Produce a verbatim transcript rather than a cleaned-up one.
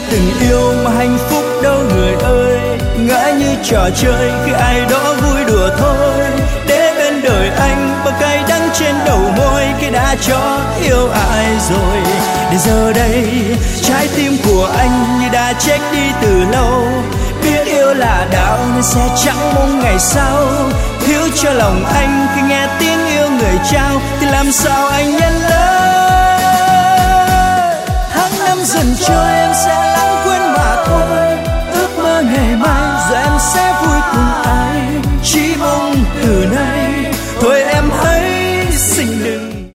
từng yêu mà hạnh phúc đâu người ơi. Ngỡ như trò chơi khi ai đó vui đùa thôi, để bên đời anh bao cay đắng trên đầu môi khi đã cho yêu ai rồi. Để giờ đây trái tim của anh như đã chết đi từ lâu, biết yêu là đạo nên sẽ chẳng mong ngày sau. Thiếu cho lòng anh khi nghe tiếng yêu người trao thì làm sao anh nhận lấy. Tháng năm dần trôi em sẽ